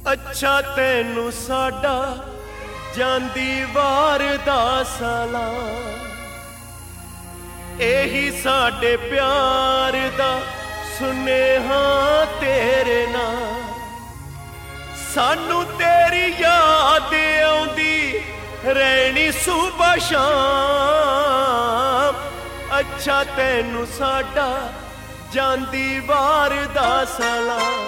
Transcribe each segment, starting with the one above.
अच्छा तैनू साडा जांदी वार दा सलाम, एही साडे प्यार दा सुनेहा तेरे नाम। सानू तेरी याद आउंदी रहनी सुबह शाम। अच्छा तैनू साडा जांदी वार दा सलाम।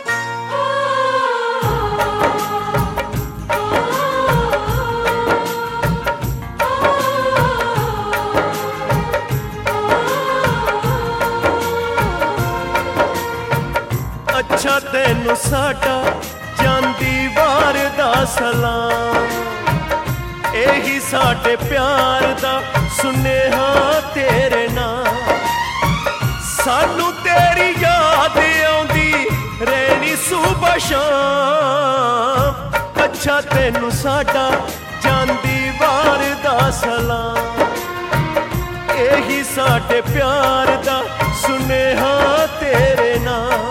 अच्छा तैनू साडा जांदी वार दा सलाम, एही साडे प्यार दा सुनेहा तेरे नाम। सानू तेरी याद आउंदी रहनी सुबह शाम। अच्छा तैनू साडा जांदी वार दा सलाम, एही साडे प्यार दा सुनेहा तेरे नाम।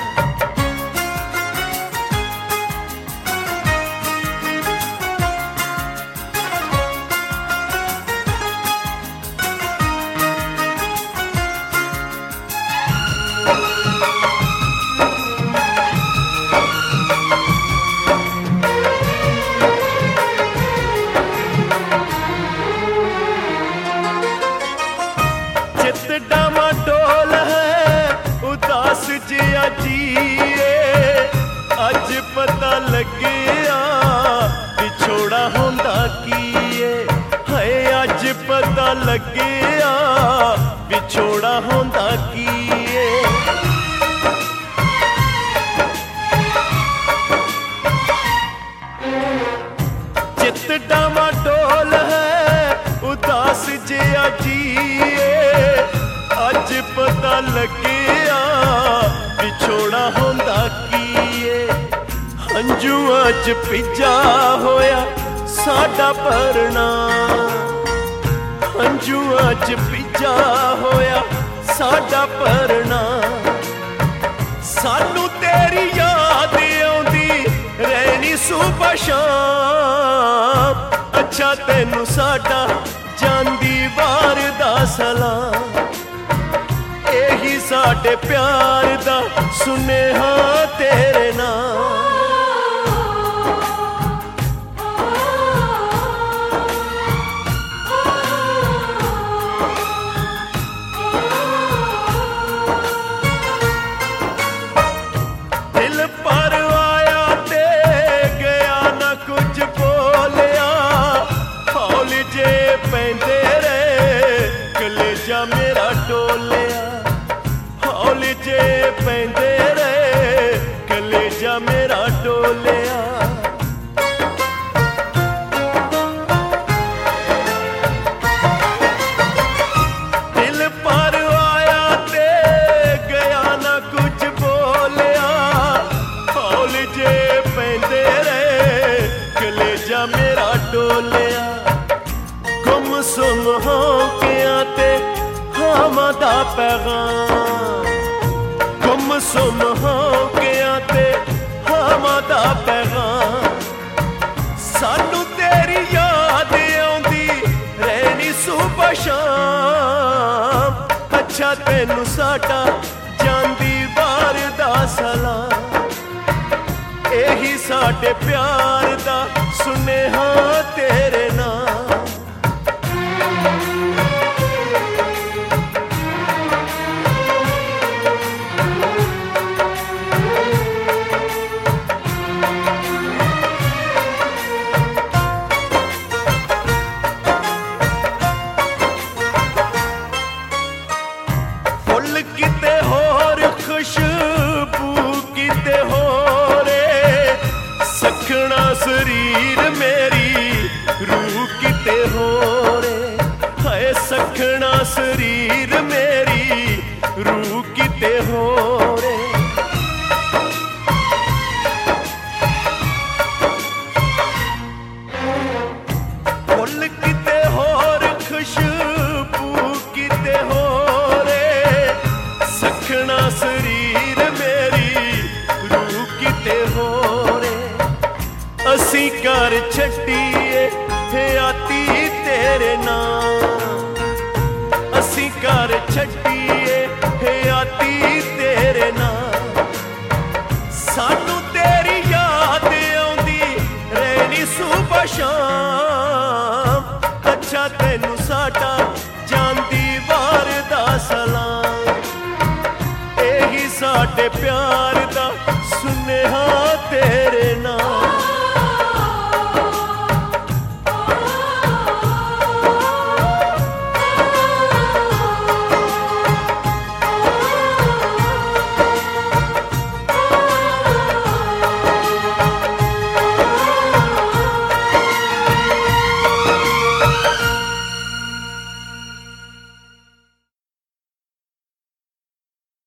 डामाडोल है उदास जिया जिए, अज पता लगिया विछोड़ा होंदा कीए। है अज पता लगिया विछोड़ा होंदा कीए। चित डामाडोल है उदास जिया जिए, अज पता लगिया विछोड़ा होंदा कीए। हंजुआं च भिजा होया साडा परना, हंजुआं च भिजा होया साडा परना। सानू तेरी याद आउंदी रहनी सुबह शाम। अच्छा तैनू साडा जांदी वार दा सलाम, एही साडे प्यार दा सुनेहा तेरे नाम। दिल पर आया ते गया ना कुछ बोलिया, हौल जे पैंदे रहे कलेजा मेरा डोलिया। हौल जे पैंदे रहे कलेजा मेरा डोलिया। दिल पर आया ते गया ना कुछ बोलिया, हौल जे पैंदे रहे कलेजा मेरा डोलिया। गुमसुम हो गया ते हामा दा पैगाम, गुमसुम हो गया ते हामा दा पैगाम। सानू तेरी याद आउंदी रहनी सुबह शाम। अच्छा तैनू साडा जांदी वार दा सलाम, एही साडे प्यार दा सुनेहा तेरे नाम। फुल किते होर खुशबू किते होरे, सखना शरीर मेरी रूह किते होरे। हाय सखना शरीर मेरी रूह किते होरे। फुल किते होर खुशबू किते होरे, सखना शरीर मेरी रूह किते होरे। असी कर छड्डीए हयाती तेरे नाम, असी कर छड्डीए हयाती तेरे नाम। सानू तेरी याद आउंदी रहनी सुबह शाम, अच्छा तेनू साडा जांदी वार दा सलाम। एही साडे प्यार